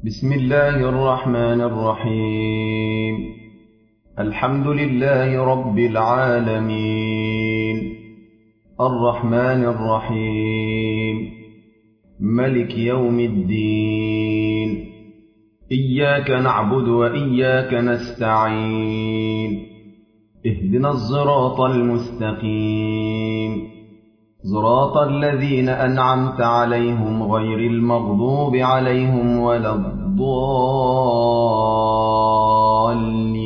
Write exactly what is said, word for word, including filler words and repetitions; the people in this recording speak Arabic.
بسم الله الرحمن الرحيم. الحمد لله رب العالمين، الرحمن الرحيم، ملك يوم الدين. إياك نعبد وإياك نستعين. اهدنا الصراط المستقيم، صراط الذين أنعمت عليهم غير المغضوب عليهم ولا الضالين.